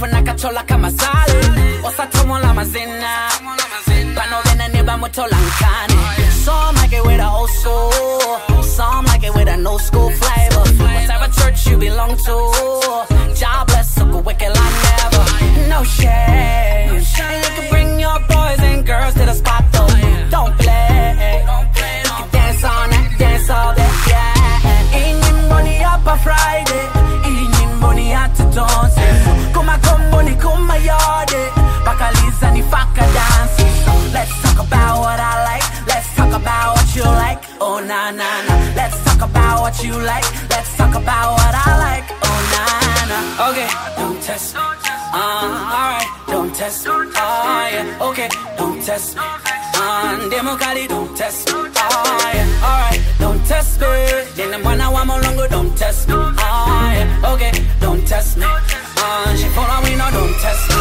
Funa kachola kama sale Osatomo la mazina Pano vene niba muto lankani Some like it with a old school Some like it with a no school flavor What type of church you belong to? Jobless, so good wicked like never No shame And you can bring your boys and girls to the spot though Don't play You can dance on that, dance all that, yeah Eating money up a Friday Eating money at the dance Come money, come my yard Bakaliza ni faka dancing So let's talk about what I like Let's talk about what you like Oh na na na Let's talk about what you like Let's talk about what I like Oh na na Okay, don't test me alright, don't test me Oh yeah, okay, don't test me Democali, don't test me Oh yeah, alright, don't test me Then the man I want more longer, don't test me Oh yeah, okay, don't test me She follow me, no, don't test me